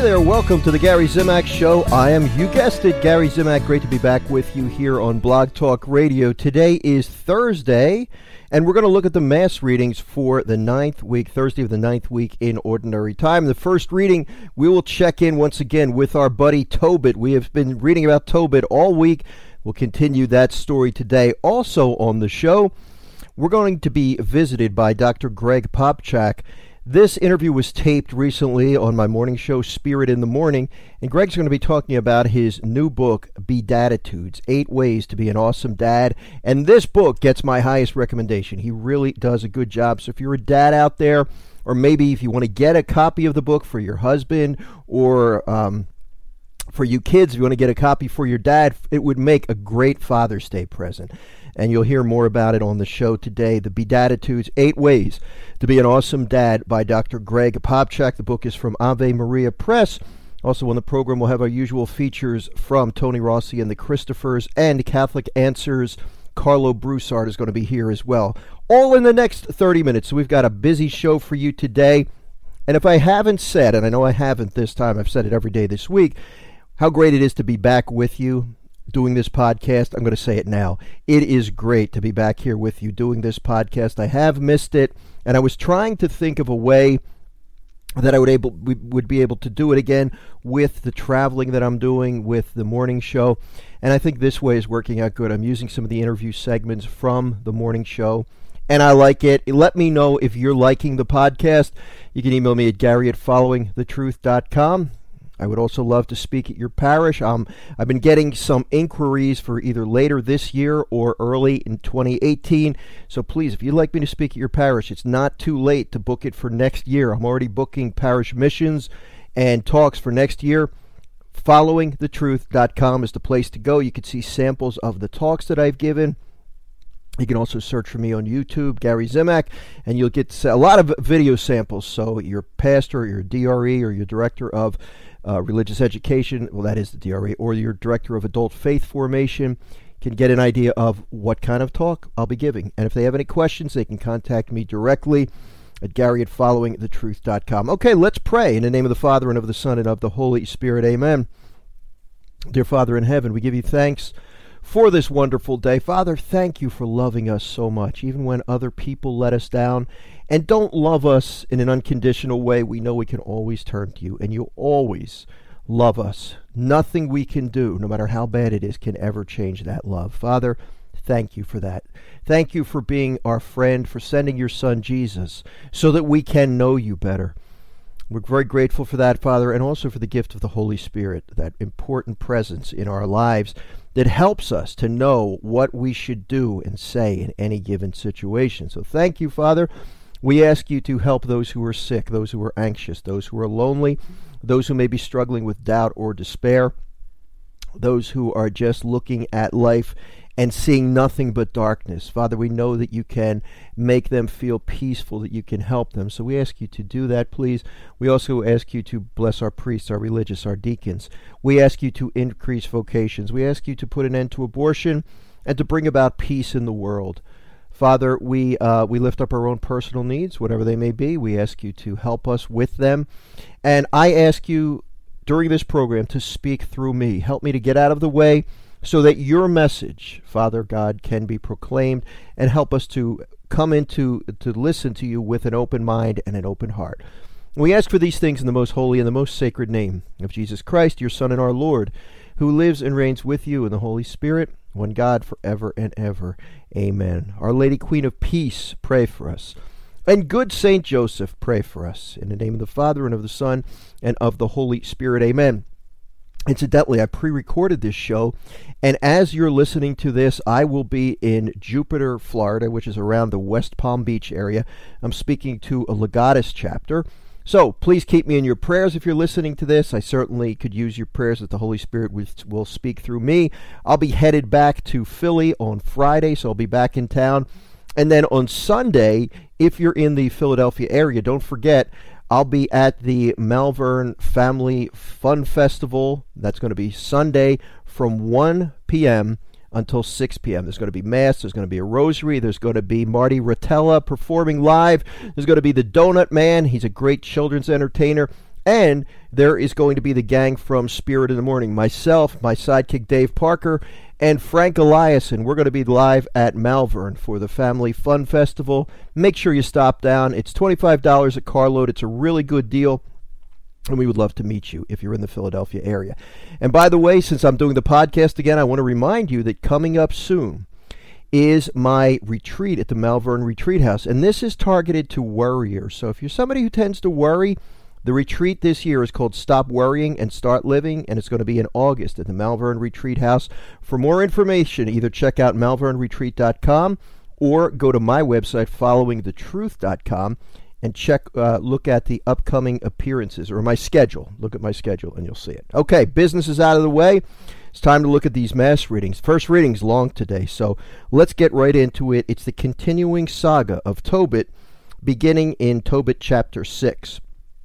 there, welcome to the Gary Zimak Show. I am, you guessed it, Gary Zimak. Great to be back with you here on Blog Talk Radio. Today is Thursday, and we're going to look at the Mass readings for the 9th week, Thursday of the 9th week in Ordinary Time. The first reading, we will check in once again with our buddy Tobit. We have been reading about Tobit all week. We'll continue that story today. Also on the show, we're going to be visited by Dr. Greg Popcak. This interview was taped recently on my morning show, Spirit in the Morning, and Greg's going to be talking about his new book, Bedatitudes, 8 Ways to be an Awesome Dad, and this book gets my highest recommendation. He really does a good job, so if you're a dad out there, or maybe if you want to get a copy of the book for your husband, or for you kids, if you want to get a copy for your dad, it would make a great Father's Day present. And you'll hear more about it on the show today. The Bedatitudes, 8 Ways to be an Awesome Dad by Dr. Greg Popcak. The book is from Ave Maria Press. Also on the program, we'll have our usual features from Tony Rossi and the Christophers, and Catholic Answers. Carlo Broussard is going to be here as well. All in the next 30 minutes. So we've got a busy show for you today. And if I haven't said, and I know I haven't this time, I've said it every day this week, how great it is to be back with you doing this podcast. I'm going to say it now. It is great to be back here with you doing this podcast. I have missed it, and I was trying to think of a way that I would be able to do it again with the traveling that I'm doing with the morning show, and I think this way is working out good. I'm using some of the interview segments from the morning show, and I like it. Let me know if you're liking the podcast. You can email me at gary@followingthetruth.com. I would also love to speak at your parish. I've been getting some inquiries for either later this year or early in 2018. So please, if you'd like me to speak at your parish, it's not too late to book it for next year. I'm already booking parish missions and talks for next year. Followingthetruth.com is the place to go. You can see samples of the talks that I've given. You can also search for me on YouTube, Gary Zimak, and you'll get a lot of video samples. So your pastor, your DRE, or your director of religious education, well, that is the DRE, or your director of adult faith formation, can get an idea of what kind of talk I'll be giving. And if they have any questions, they can contact me directly at gary@followingthetruth.com. Okay, let's pray. In the name of the Father, and of the Son, and of the Holy Spirit, amen. Dear Father in heaven, we give you thanks for this wonderful day. Father, thank you for loving us so much, even when other people let us down and don't love us in an unconditional way. We know we can always turn to you, and you always love us. Nothing we can do, no matter how bad it is, can ever change that love. Father, thank you for that. Thank you for being our friend, for sending your Son, Jesus, so that we can know you better. We're very grateful for that, Father, and also for the gift of the Holy Spirit, that important presence in our lives that helps us to know what we should do and say in any given situation. So thank you, Father. We ask you to help those who are sick, those who are anxious, those who are lonely, those who may be struggling with doubt or despair, those who are just looking at life and seeing nothing but darkness. Father, we know that you can make them feel peaceful, that you can help them. So we ask you to do that, please. We also ask you to bless our priests, our religious, our deacons. We ask you to increase vocations. We ask you to put an end to abortion and to bring about peace in the world. Father, we lift up our own personal needs, whatever they may be. We ask you to help us with them. And I ask you during this program to speak through me. Help me to get out of the way so that your message, Father God, can be proclaimed, and help us to come into to listen to you with an open mind and an open heart. We ask for these things in the most holy and the most sacred name of Jesus Christ, your Son and our Lord, who lives and reigns with you in the Holy Spirit, one God, forever and ever. Amen. Our Lady Queen of Peace, pray for us. And good Saint Joseph, pray for us. In the name of the Father, and of the Son, and of the Holy Spirit. Amen. Incidentally, I pre-recorded this show, and as you're listening to this, I will be in Jupiter, Florida, which is around the West Palm Beach area. I'm speaking to a Legatus chapter. So please keep me in your prayers if you're listening to this. I certainly could use your prayers that the Holy Spirit will speak through me. I'll be headed back to Philly on Friday, so I'll be back in town. And then on Sunday, if you're in the Philadelphia area, don't forget, I'll be at the Malvern Family Fun Festival. That's going to be Sunday from 1 p.m. until 6 p.m. There's going to be Mass, there's going to be a Rosary, there's going to be Marty Rotella performing live, there's going to be the Donut Man, he's a great children's entertainer. And there is going to be the gang from Spirit in the Morning. Myself, my sidekick Dave Parker, and Frank Eliason. We're going to be live at Malvern for the Family Fun Festival. Make sure you stop down. It's $25 a carload. It's a really good deal. And we would love to meet you if you're in the Philadelphia area. And by the way, since I'm doing the podcast again, I want to remind you that coming up soon is my retreat at the Malvern Retreat House. And this is targeted to worriers. So if you're somebody who tends to worry, the retreat this year is called Stop Worrying and Start Living, and it's going to be in August at the Malvern Retreat House. For more information, either check out malvernretreat.com or go to my website, followingthetruth.com, and look at the upcoming appearances, or my schedule. Look at my schedule, and you'll see it. Okay, business is out of the way. It's time to look at these mass readings. First reading's long today, so let's get right into it. It's the continuing saga of Tobit, beginning in Tobit chapter 6.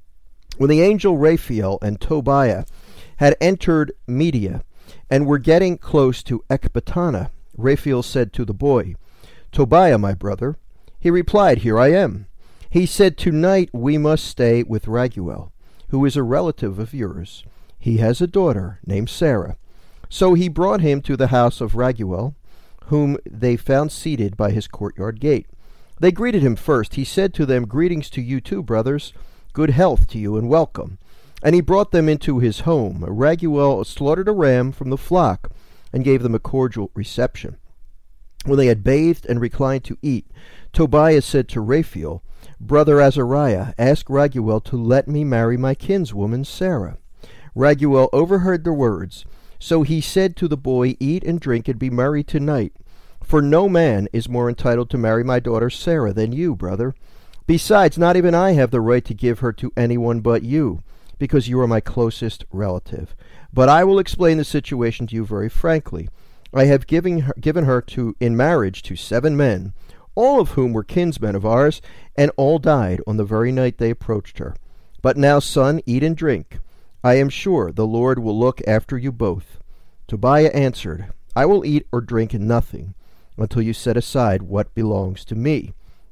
When the angel Raphael and Tobiah had entered Media and were getting close to Ecbatana, Raphael said to the boy, "Tobiah, my brother." He replied, "Here I am." He said, "Tonight we must stay with Raguel, who is a relative of yours. He has a daughter named Sarah." So he brought him to the house of Raguel, whom they found seated by his courtyard gate. They greeted him first. He said to them, "Greetings to you too, brothers. Good health to you and welcome." And he brought them into his home. Raguel slaughtered a ram from the flock and gave them a cordial reception. When they had bathed and reclined to eat, Tobiah said to Raphael, "Brother Azariah, ask Raguel to let me marry my kinswoman Sarah." Raguel overheard the words. So he said to the boy, "Eat and drink and be merry tonight, for no man is more entitled to marry my daughter Sarah than you, brother. Besides, not even I have the right to give her to anyone but you, because you are my closest relative. But I will explain the situation to you very frankly. I have given her in marriage to 7 men, all of whom were kinsmen of ours, and all died on the very night they approached her. But now, son, eat and drink. I am sure the Lord will look after you both." Tobiah answered, "I will eat or drink nothing until you set aside what belongs to me."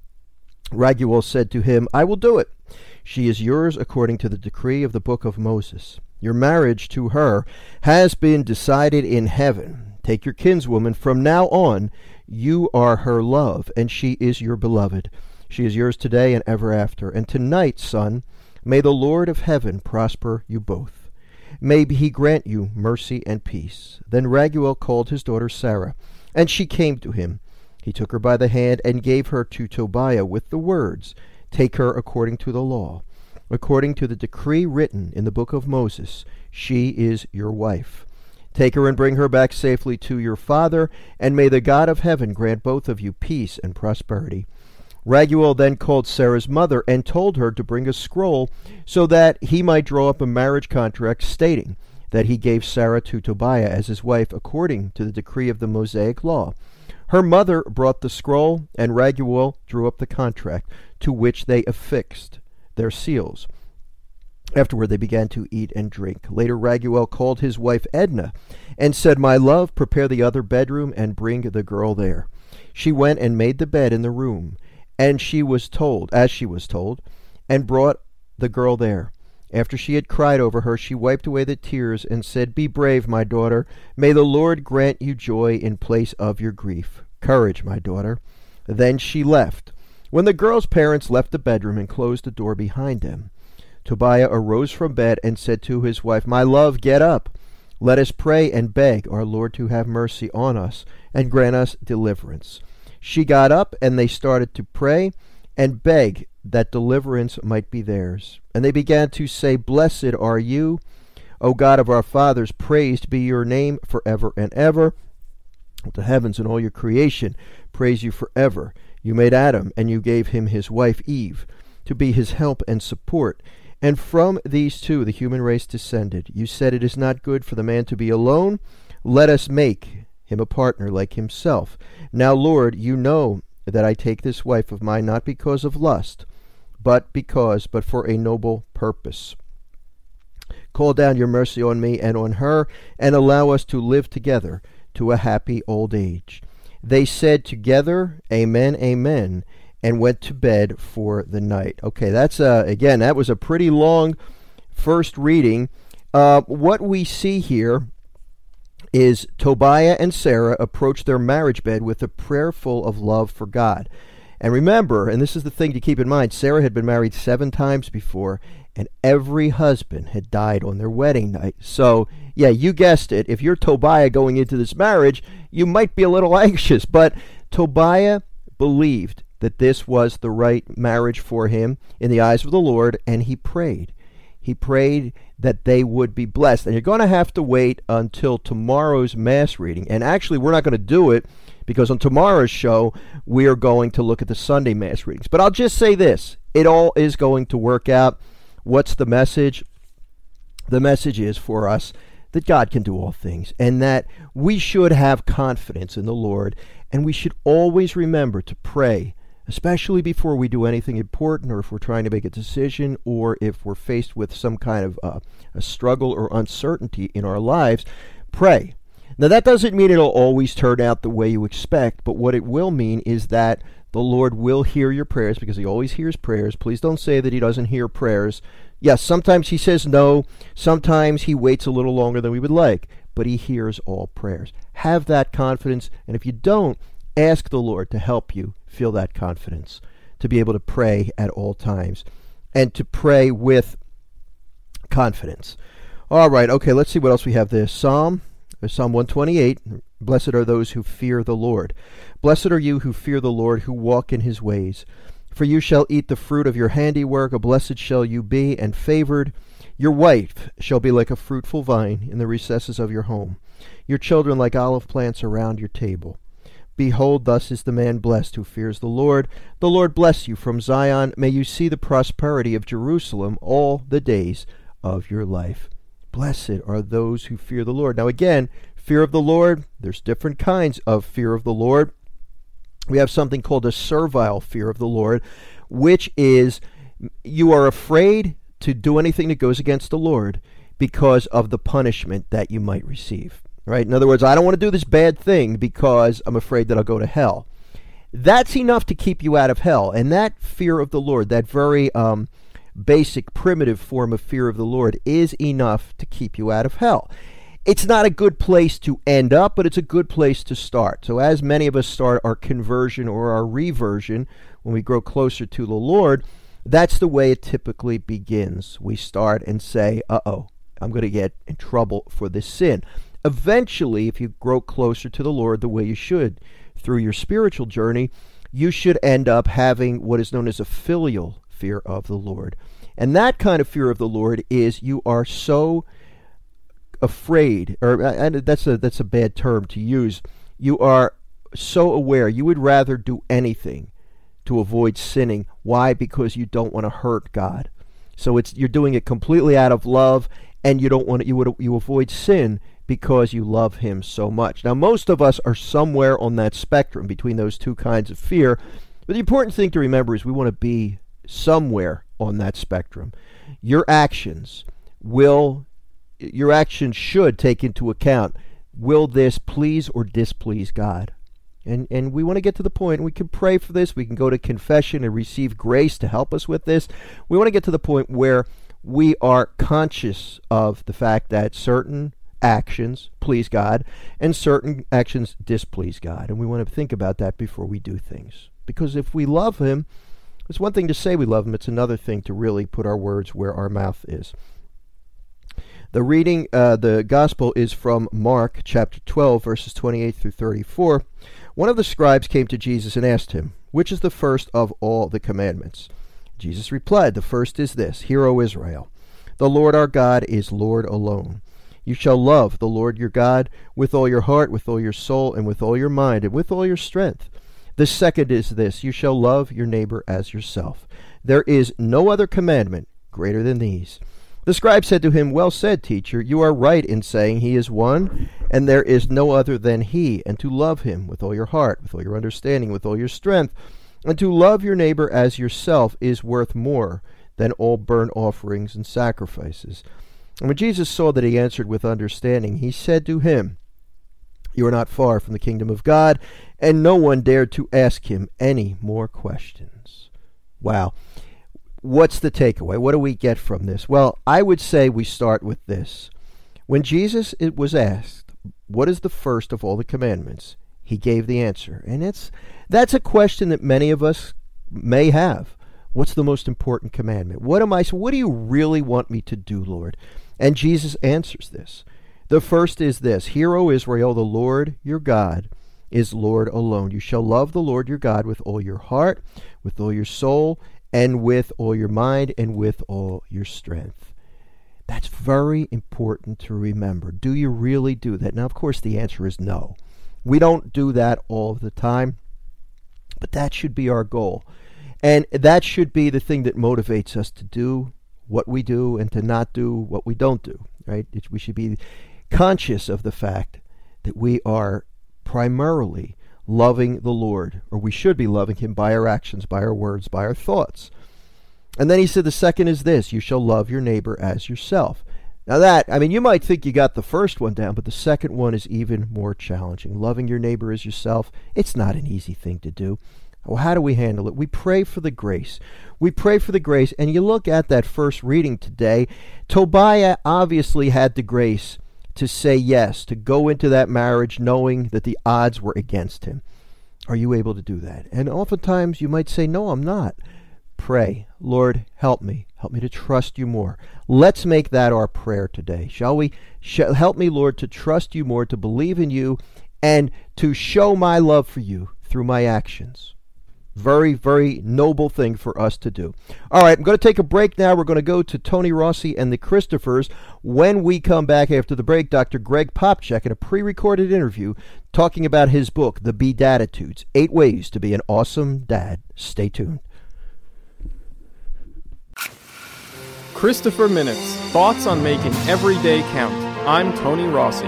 Raguel said to him, "I will do it. She is yours according to the decree of the book of Moses. Your marriage to her has been decided in heaven. Take your kinswoman. From now on, you are her love, and she is your beloved. She is yours today and ever after. And tonight, son, may the Lord of heaven prosper you both. May he grant you mercy and peace." Then Raguel called his daughter Sarah, and she came to him. He took her by the hand and gave her to Tobiah with the words, "Take her according to the law, according to the decree written in the book of Moses. She is your wife. Take her and bring her back safely to your father, and may the God of heaven grant both of you peace and prosperity." Raguel then called Sarah's mother and told her to bring a scroll so that he might draw up a marriage contract stating that he gave Sarah to Tobiah as his wife according to the decree of the Mosaic law. Her mother brought the scroll, and Raguel drew up the contract, to which they affixed their seals. Afterward they began to eat and drink. Later Raguel called his wife Edna and said, "My love, prepare the other bedroom and bring the girl there." She went and made the bed in the room, and she was told, and brought the girl there. After she had cried over her, she wiped away the tears and said, "Be brave, my daughter. May the Lord grant you joy in place of your grief. Courage, my daughter." Then she left. When the girl's parents left the bedroom and closed the door behind them, Tobiah arose from bed and said to his wife, "My love, get up. Let us pray and beg our Lord to have mercy on us and grant us deliverance." She got up, and they started to pray and beg that deliverance might be theirs. And they began to say, "Blessed are you, O God of our fathers, praised be your name forever and ever. The heavens and all your creation praise you forever. You made Adam, and you gave him his wife Eve to be his help and support. And from these two the human race descended. You said it is not good for the man to be alone. Let us make him a partner like himself. Now, Lord, you know that I take this wife of mine not because of lust, but for a noble purpose. Call down your mercy on me and on her, and allow us to live together to a happy old age." They said together, "Amen, amen," and went to bed for the night. Okay, that was a pretty long first reading, what we see here is Tobiah and Sarah approach their marriage bed with a prayer full of love for God. And remember, and this is the thing to keep in mind, Sarah had been married 7 times before, and every husband had died on their wedding night. So, yeah, you guessed it. If you're Tobiah going into this marriage, you might be a little anxious. But Tobiah believed that this was the right marriage for him in the eyes of the Lord, and he prayed. He prayed that they would be blessed. And you're going to have to wait until tomorrow's Mass reading. And actually, we're not going to do it because on tomorrow's show, we are going to look at the Sunday Mass readings. But I'll just say this. It all is going to work out. What's the message? The message is for us that God can do all things and that we should have confidence in the Lord, and we should always remember to pray, especially before we do anything important, or if we're trying to make a decision, or if we're faced with some kind of a struggle or uncertainty in our lives. Pray. Now, that doesn't mean it'll always turn out the way you expect, but what it will mean is that the Lord will hear your prayers, because he always hears prayers. Please don't say that he doesn't hear prayers. Yes, sometimes he says no. Sometimes he waits a little longer than we would like, but he hears all prayers. Have that confidence, and if you don't, ask the Lord to help you feel that confidence, to be able to pray at all times, and to pray with confidence. All right, okay, let's see what else we have there. Psalm 128, blessed are those who fear the Lord. Blessed are you who fear the Lord, who walk in his ways. For you shall eat the fruit of your handiwork, a blessed shall you be, and favored. Your wife shall be like a fruitful vine in the recesses of your home, your children like olive plants around your table. Behold, thus is the man blessed who fears the Lord. The Lord bless you from Zion. May you see the prosperity of Jerusalem all the days of your life. Blessed are those who fear the Lord. Now again, fear of the Lord, there's different kinds of fear of the Lord. We have something called a servile fear of the Lord, which is you are afraid to do anything that goes against the Lord because of the punishment that you might receive. Right? In other words, I don't want to do this bad thing because I'm afraid that I'll go to hell. That's enough to keep you out of hell. And that fear of the Lord, that very basic, primitive form of fear of the Lord, is enough to keep you out of hell. It's not a good place to end up, but it's a good place to start. So as many of us start our conversion or our reversion, when we grow closer to the Lord, that's the way it typically begins. We start and say, uh-oh, I'm going to get in trouble for this sin. Eventually, if you grow closer to the Lord the way you should through your spiritual journey, you should end up having what is known as a filial fear of the Lord. And that kind of fear of the Lord is you are so afraid, or and that's a bad term to use. You are so aware. You would rather do anything to avoid sinning. Why? Because you don't want to hurt God. So you're doing it completely out of love, and you don't want to, you avoid sin because you love him so much. Now, most of us are somewhere on that spectrum between those two kinds of fear. But the important thing to remember is we want to be somewhere on that spectrum. Your actions should take into account, will this please or displease God? And we want to get to the point, we can pray for this, we can go to confession and receive grace to help us with this. We want to get to the point where we are conscious of the fact that certain actions please God and certain actions displease God. And we want to think about that before we do things. Because if we love him, it's one thing to say we love him, it's another thing to really put our words where our mouth is. The reading, the gospel is from Mark chapter 12, verses 28 through 34. One of the scribes came to Jesus and asked him, "Which is the first of all the commandments?" Jesus replied, "The first is this, Hear, O Israel, the Lord our God is Lord alone. You shall love the Lord your God with all your heart, with all your soul, and with all your mind, and with all your strength. The second is this, you shall love your neighbor as yourself. There is no other commandment greater than these." The scribe said to him, "Well said, teacher, you are right in saying he is one, and there is no other than he, and to love him with all your heart, with all your understanding, with all your strength, and to love your neighbor as yourself is worth more than all burnt offerings and sacrifices." And when Jesus saw that he answered with understanding, he said to him, "You are not far from the kingdom of God," and no one dared to ask him any more questions. Wow. what's the takeaway? What do we get from this? Well, I would say we start with this. When Jesus was asked, what is the first of all the commandments? He gave the answer. And that's a question that many of us may have. What's the most important commandment? What do you really want me to do, Lord? And Jesus answers this. The first is this: Hear, O Israel, the Lord your God is Lord alone. You shall love the Lord your God with all your heart, with all your soul, and with all your mind, and with all your strength. That's very important to remember. Do you really do that? Now, of course, the answer is no. We don't do that all the time, but that should be our goal. And that should be the thing that motivates us to do what we do and to not do what we don't do, right? We should be conscious of the fact that we are primarily loving the Lord, or we should be loving him by our actions, by our words, by our thoughts. And then he said the second is this: you shall love your neighbor as yourself. Now you might think you got the first one down, but the second one is even more challenging. Loving your neighbor as yourself, it's not an easy thing to do. Well, how do we handle it? We pray for the grace. We pray for the grace, and you look at that first reading today, Tobiah obviously had the grace to say yes, to go into that marriage knowing that the odds were against him. Are you able to do that? And oftentimes you might say, no, I'm not. Pray, Lord, help me. Help me to trust you more. Let's make that our prayer today, shall we? Help me, Lord, to trust you more, to believe in you, and to show my love for you through my actions. Very, very noble thing for us to do. All right, I'm going to take a break now. We're going to go to Tony Rossi and the Christophers. When we come back after the break, Dr. Greg Popcak in a pre-recorded interview talking about his book, The Bedatitudes, 8 Ways to be an Awesome Dad. Stay tuned. Christopher Minutes, thoughts on making every day count. I'm Tony Rossi.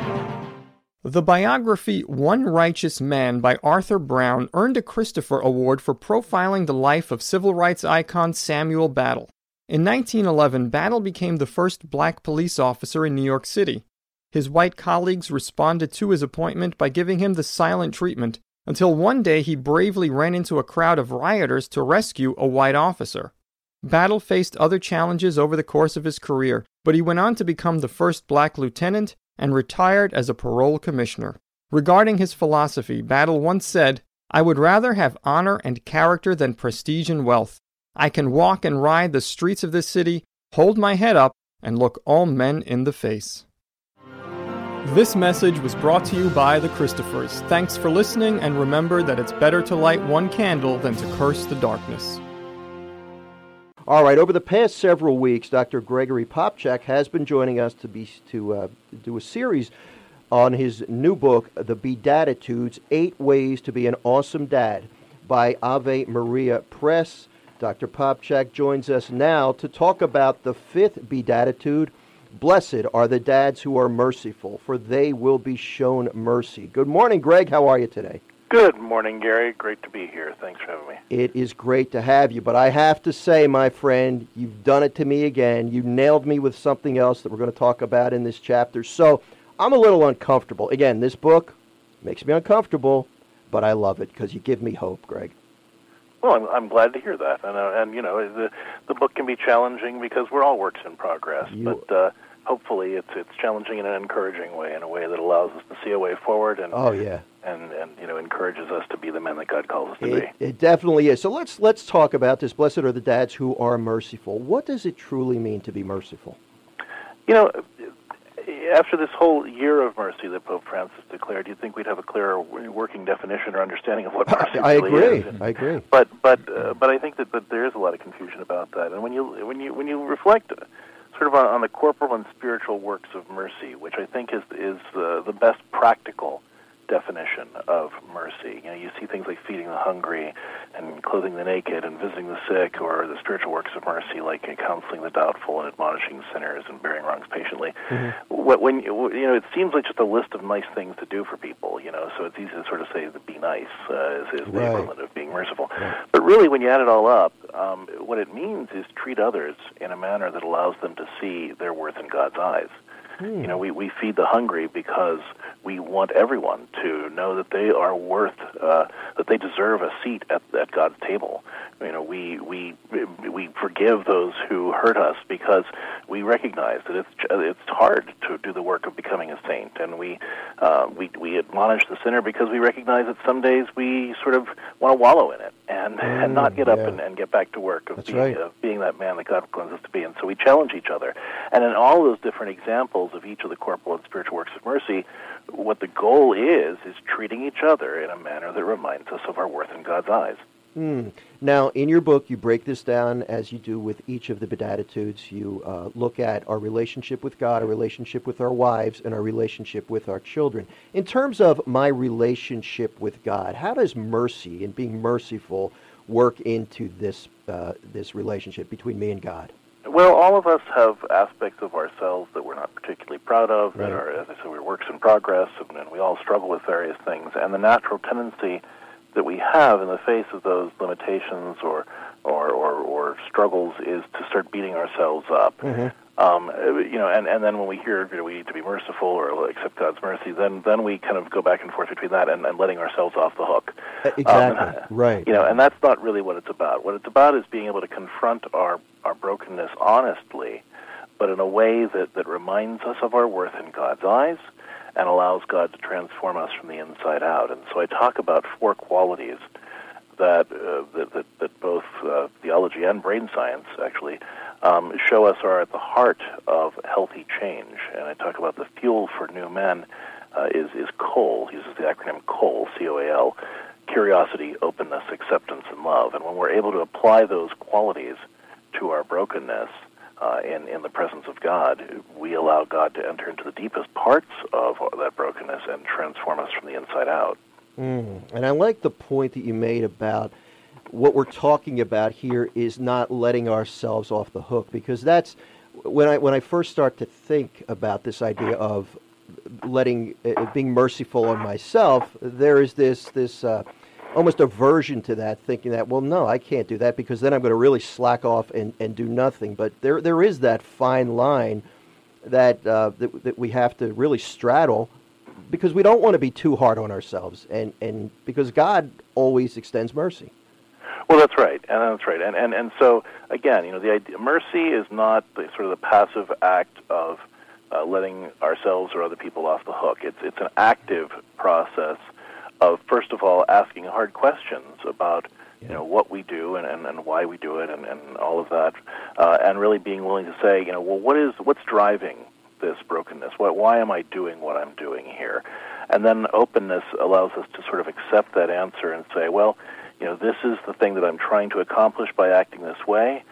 The biography One Righteous Man by Arthur Brown earned a Christopher Award for profiling the life of civil rights icon Samuel Battle. In 1911, Battle became the first black police officer in New York City. His white colleagues responded to his appointment by giving him the silent treatment, until one day he bravely ran into a crowd of rioters to rescue a white officer. Battle faced other challenges over the course of his career, but he went on to become the first black lieutenant and retired as a parole commissioner. Regarding his philosophy, Battle once said, "I would rather have honor and character than prestige and wealth. I can walk and ride the streets of this city, hold my head up, and look all men in the face." This message was brought to you by the Christophers. Thanks for listening, and remember that it's better to light one candle than to curse the darkness. All right, over the past several weeks, Dr. Gregory Popcak has been joining us to do a series on his new book, The Bedatitudes, 8 Ways to be an Awesome Dad, by Ave Maria Press. Dr. Popcak joins us now to talk about the 5th Bedatitude. Blessed are the dads who are merciful, for they will be shown mercy. Good morning, Greg. How are you today? Good morning, Gary. Great to be here. Thanks for having me. It is great to have you, but I have to say, my friend, you've done it to me again. You nailed me with something else that we're going to talk about in this chapter. So I'm a little uncomfortable. Again, this book makes me uncomfortable, but I love it because you give me hope, Greg. Well, I'm glad to hear that. And you know, the book can be challenging because we're all works in progress. But hopefully it's challenging in an encouraging way, in a way that allows us to see a way forward and and you know, encourages us to be the men that God calls us to be. It definitely is. So let's talk about this. Blessed are the dads who are merciful. What does it truly mean to be merciful? You know, after this whole year of mercy that Pope Francis declared, you'd think we'd have a clearer working definition or understanding of what mercy really is. I agree. But I think that there is a lot of confusion about that. And when you reflect sort of on the corporal and spiritual works of mercy, which I think is the best practical definition of mercy. You know, you see things like feeding the hungry and clothing the naked and visiting the sick, or the spiritual works of mercy like counseling the doubtful and admonishing sinners and bearing wrongs patiently. Mm-hmm. When you know, it seems like just a list of nice things to do for people. You know, so it's easy to sort of say that be nice is the equivalent of being merciful. Right. But really, when you add it all up, what it means is treat others in a manner that allows them to see their worth in God's eyes. You know, we feed the hungry because we want everyone to know that they are worth, that they deserve a seat at God's table. You know, we forgive those who hurt us because we recognize that it's hard to do the work of becoming a saint, and we admonish the sinner because we recognize that some days we sort of want to wallow in it and not get up and get back to work of being that man that God calls us to be. And so we challenge each other. And in all those different examples of each of the corporal and spiritual works of mercy, what the goal is treating each other in a manner that reminds us of our worth in God's eyes. Now, in your book, you break this down as you do with each of the Beatitudes. You look at our relationship with God, our relationship with our wives, and our relationship with our children. In terms of my relationship with God, how does mercy and being merciful work into this relationship between me and God? Well, all of us have aspects of ourselves that we're not particularly proud of, that are, as I said, we're works in progress, and we all struggle with various things. And the natural tendency that we have in the face of those limitations or struggles is to start beating ourselves up. You know, and then when we hear we need to be merciful or accept God's mercy, then we kind of go back and forth between that and letting ourselves off the hook. Exactly. Right. You know, and that's not really what it's about. What it's about is being able to confront our brokenness honestly, but in a way that reminds us of our worth in God's eyes and allows God to transform us from the inside out. And so I talk about 4 qualities that both theology and brain science actually show us are at the heart of healthy change. And I talk about the fuel for new men is COAL. He uses the acronym COAL, C-O-A-L, curiosity, openness, acceptance, and love. And when we're able to apply those qualities to our brokenness in the presence of God, we allow God to enter into the deepest parts of that brokenness and transform us from the inside out. And I like the point that you made about what we're talking about here is not letting ourselves off the hook, because that's when I first start to think about this idea of being merciful on myself. There is this almost aversion to that, thinking that, well, no, I can't do that because then I'm going to really slack off and do nothing. But there is that fine line that we have to really straddle, because we don't want to be too hard on ourselves, and because God always extends mercy. Well, that's right, and so again, you know, the idea, mercy is not sort of the passive act of letting ourselves or other people off the hook. It's an active process of, first of all, asking hard questions about you know what we do and why we do it and all of that, and really being willing to say, you know, well, what's driving this brokenness? Why am I doing what I'm doing here? And then openness allows us to sort of accept that answer and say, well, you know, this is the thing that I'm trying to accomplish by acting this way,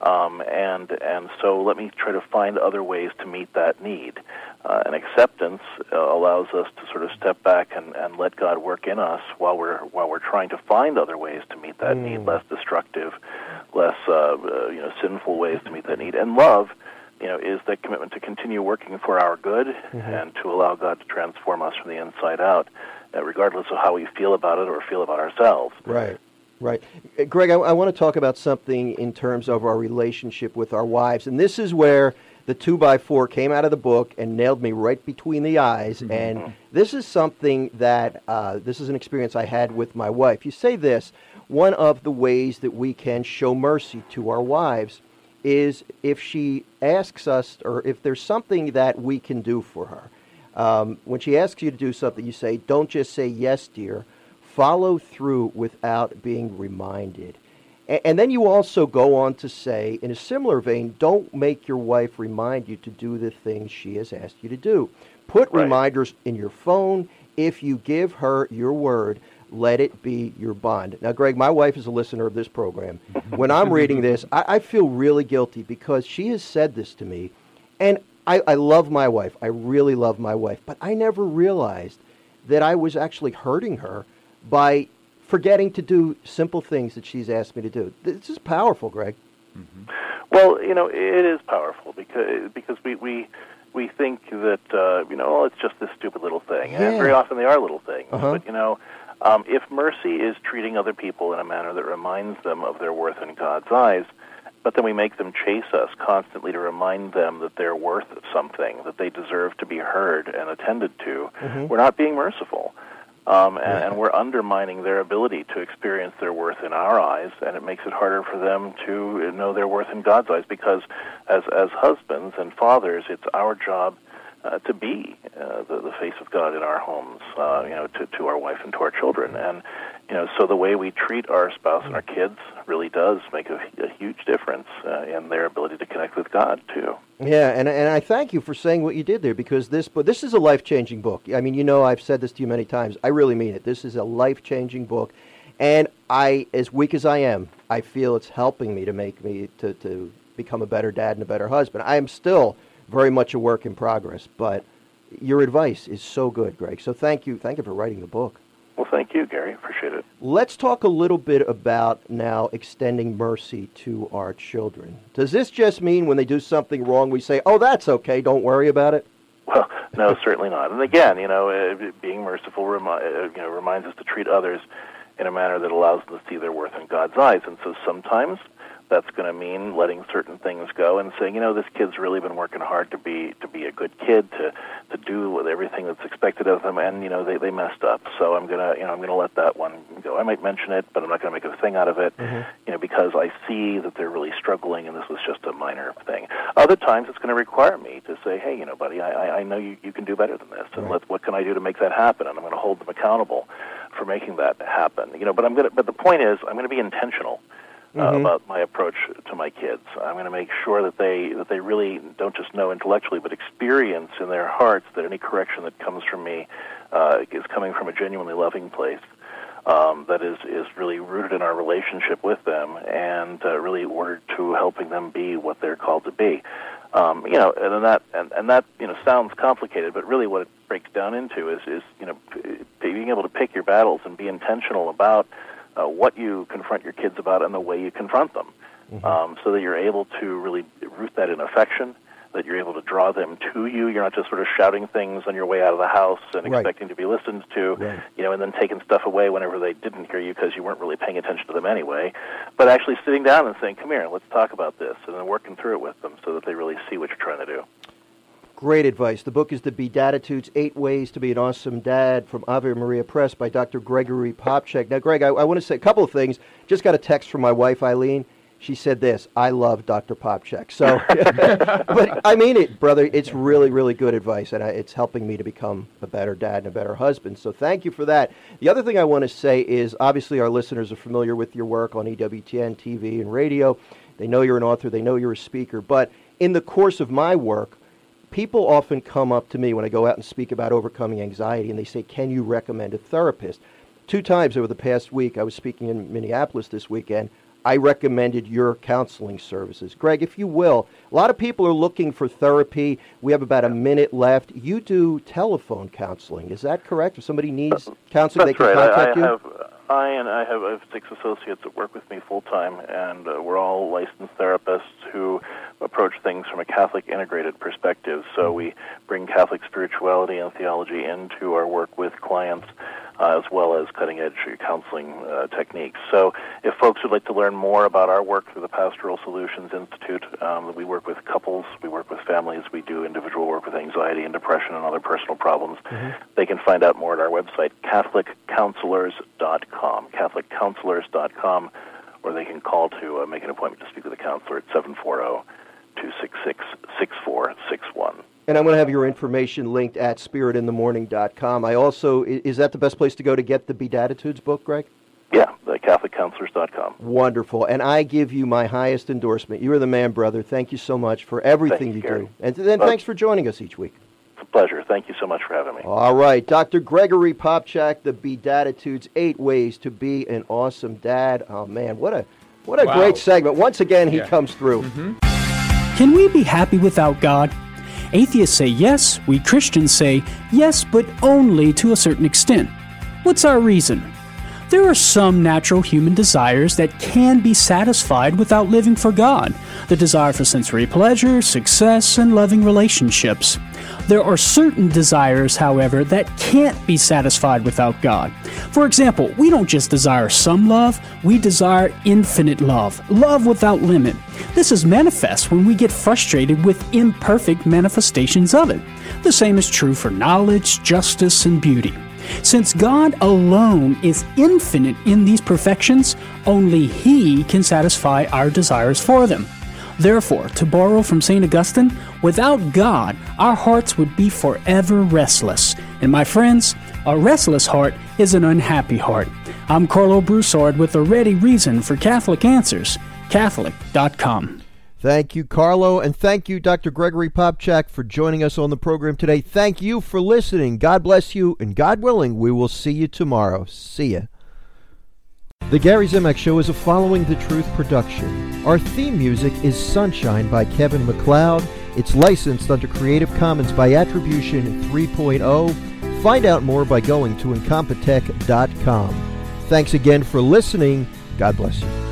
and so let me try to find other ways to meet that need. And acceptance allows us to sort of step back and let God work in us while we're trying to find other ways to meet that need, less destructive, less sinful ways to meet that need. And love, you know, is that commitment to continue working for our good and to allow God to transform us from the inside out, regardless of how we feel about it or feel about ourselves. Right. Greg, I want to talk about something in terms of our relationship with our wives. And this is where the 2x4 came out of the book and nailed me right between the eyes. And this is something that, this is an experience I had with my wife. You say this, one of the ways that we can show mercy to our wives is if she asks us, or if there's something that we can do for her. When she asks you to do something, you say, don't just say yes, dear. Follow through without being reminded. And then you also go on to say, in a similar vein, don't make your wife remind you to do the things she has asked you to do. Put reminders in your phone. If you give her your word, let it be your bond. Now, Greg, my wife is a listener of this program. When I'm reading this, I feel really guilty because she has said this to me. And I love my wife. I really love my wife. But I never realized that I was actually hurting her by forgetting to do simple things that she's asked me to do. This is powerful, Greg. Well, you know, it is powerful because we think that it's just this stupid little thing, and very often they are little things. But you know, if mercy is treating other people in a manner that reminds them of their worth in God's eyes, but then we make them chase us constantly to remind them that they're worth something, that they deserve to be heard and attended to, we're not being merciful. And we're undermining their ability to experience their worth in our eyes, and it makes it harder for them to know their worth in God's eyes, because as husbands and fathers, it's our job to be the face of God in our homes, to our wife and to our children. And, so the way we treat our spouse and our kids really does make a huge difference in their ability to connect with God, too. Yeah, and I thank you for saying what you did there, because this is a life-changing book. I mean, I've said this to you many times. I really mean it. This is a life-changing book. And as weak as I am, I feel it's helping me to make me to become a better dad and a better husband. I am still very much a work in progress, but your advice is so good, Greg. So thank you for writing the book. Well, thank you, Gary. Appreciate it. Let's talk a little bit about now extending mercy to our children. Does this just mean when they do something wrong, we say, "Oh, that's okay, don't worry about it"? Well, no, certainly not. And again, being merciful reminds us to treat others in a manner that allows them to see their worth in God's eyes. And so sometimes that's going to mean letting certain things go and saying, this kid's really been working hard to be a good kid, to do everything that's expected of them, and they messed up. So I'm gonna let that one go. I might mention it, but I'm not going to make a thing out of it, because I see that they're really struggling, and this was just a minor thing. Other times it's going to require me to say, hey, buddy, I know you can do better than this, and what can I do to make that happen? And I'm going to hold them accountable for making that happen. But the point is, I'm going to be intentional about my approach to my kids. I'm going to make sure that they really don't just know intellectually, but experience in their hearts that any correction that comes from me is coming from a genuinely loving place that is really rooted in our relationship with them and really ordered to helping them be what they're called to be. And that sounds complicated, but really what it breaks down into is being able to pick your battles and be intentional about what you confront your kids about and the way you confront them, so that you're able to really root that in affection, that you're able to draw them to you. You're not just sort of shouting things on your way out of the house and expecting to be listened to, and then taking stuff away whenever they didn't hear you because you weren't really paying attention to them anyway, but actually sitting down and saying, come here, let's talk about this, and then working through it with them so that they really see what you're trying to do. Great advice. The book is The Bedatitudes, 8 Ways to Be an Awesome Dad, from Ave Maria Press by Dr. Gregory Popcak. Now, Greg, I want to say a couple of things. Just got a text from my wife, Eileen. She said this: I love Dr. Popcak. So, but I mean it, brother. It's really, really good advice, and it's helping me to become a better dad and a better husband. So thank you for that. The other thing I want to say is, obviously, our listeners are familiar with your work on EWTN TV and radio. They know you're an author. They know you're a speaker. But in the course of my work, people often come up to me when I go out and speak about overcoming anxiety, and they say, can you recommend a therapist? 2 times over the past week, I was speaking in Minneapolis this weekend, I recommended your counseling services. Greg, if you will, a lot of people are looking for therapy. We have about a minute left. You do telephone counseling. Is that correct? If somebody needs counseling, they can contact you? I have 6 associates that work with me full-time, and we're all licensed therapists who approach things from a Catholic integrated perspective. So we bring Catholic spirituality and theology into our work with clients, as well as cutting-edge counseling techniques. So if folks would like to learn more about our work through the Pastoral Solutions Institute, we work with couples, we work with families, we do individual work with anxiety and depression and other personal problems. They can find out more at our website, CatholicCounselors.com, CatholicCounselors.com, or they can call to make an appointment to speak with a counselor at 740-266-6461. And I'm going to have your information linked at spiritinthemorning.com. I also, is that the best place to go to get the Bedatitudes book, Greg? Yeah, the CatholicCounselors.com. Wonderful. And I give you my highest endorsement. You are the man, brother. Thank you so much for everything you do. And then thanks for joining us each week. It's a pleasure. Thank you so much for having me. All right. Dr. Gregory Popcak, the Bedatitudes, 8 Ways to Be an Awesome Dad. Oh, man, what a great segment. Once again, he comes through. Can we be happy without God? Atheists say yes, we Christians say yes, but only to a certain extent. What's our reason? There are some natural human desires that can be satisfied without living for God. The desire for sensory pleasure, success, and loving relationships. There are certain desires, however, that can't be satisfied without God. For example, we don't just desire some love, we desire infinite love, love without limit. This is manifest when we get frustrated with imperfect manifestations of it. The same is true for knowledge, justice, and beauty. Since God alone is infinite in these perfections, only He can satisfy our desires for them. Therefore, to borrow from St. Augustine, without God, our hearts would be forever restless. And my friends, a restless heart is an unhappy heart. I'm Carlo Broussard with a ready reason for Catholic Answers, Catholic.com. Thank you, Carlo, and thank you, Dr. Gregory Popcak, for joining us on the program today. Thank you for listening. God bless you, and God willing, we will see you tomorrow. See ya. The Gary Zimak Show is a Following the Truth production. Our theme music is Sunshine by Kevin MacLeod. It's licensed under Creative Commons by Attribution 3.0. Find out more by going to Incompetech.com. Thanks again for listening. God bless you.